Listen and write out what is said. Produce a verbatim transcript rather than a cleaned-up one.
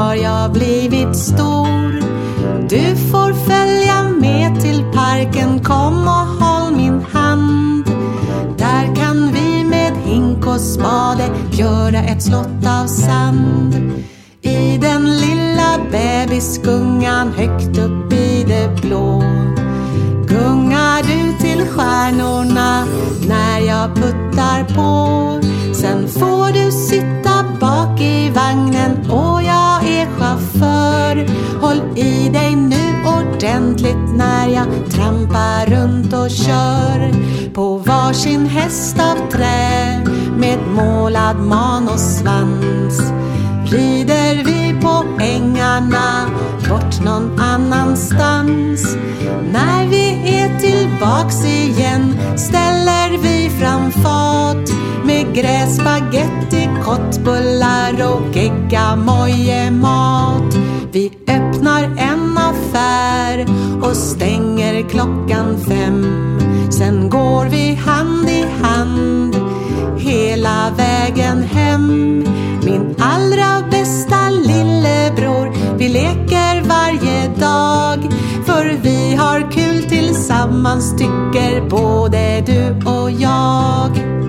har jag blivit stor. Du får följa med till parken, kom och håll min hand. Där kan vi med hink och spade göra ett slott av sand. I den lilla bebisgungan högt upp i det blå gungar du till stjärnorna när jag puttar på. Sen får du sitta bak i vagnen och jag är chaufför. Håll i dig nu ordentligt när jag trampar runt och kör. På varsin häst av trä med målad man och svans rider vi på ängarna bort någon annanstans. När vi är tillbaks igen ställer vi fram fat med gräs, spaghetti, kottbullar och geggamojemat. Vi öppnar en affär och stänger klockan fem. Sen går vi hand i hand hela vägen hem. Min allra bästa lillebror, vi leker varje dag. För vi har kul tillsammans tycker både du och jag.